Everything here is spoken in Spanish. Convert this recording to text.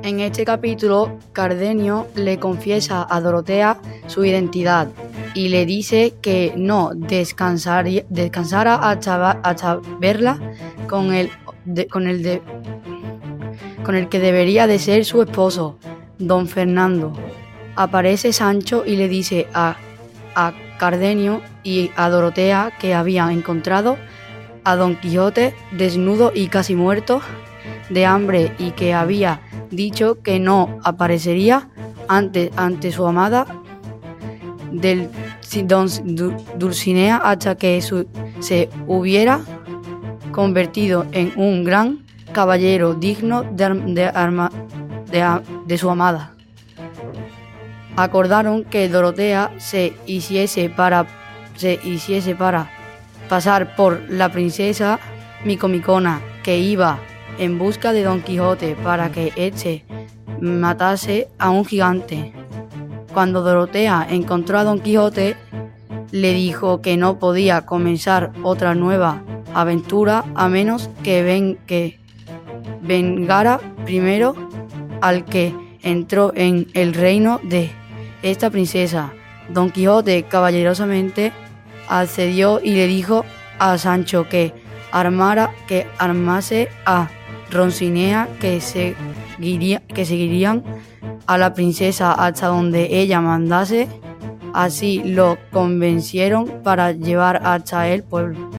En este capítulo, Cardenio le confiesa a Dorotea su identidad y le dice que no descansara hasta verla con el que debería de ser su esposo, don Fernando. Aparece Sancho y le dice a Cardenio y a Dorotea que habían encontrado a Don Quijote desnudo y casi muerto de hambre y que había dicho que no aparecería ante su amada Dulcinea hasta que se hubiera convertido en un gran caballero digno de su amada. Acordaron que Dorotea se hiciese para pasar por la princesa Micomicona, que iba en busca de Don Quijote para que éste matase a un gigante. Cuando Dorotea encontró a Don Quijote, le dijo que no podía comenzar otra nueva aventura a menos que vengara primero al que entró en el reino de esta princesa. Don Quijote caballerosamente accedió y le dijo a Sancho que armase a Rocinea, que seguirían a la princesa hasta donde ella mandase. Así lo convencieron para llevar hasta el pueblo.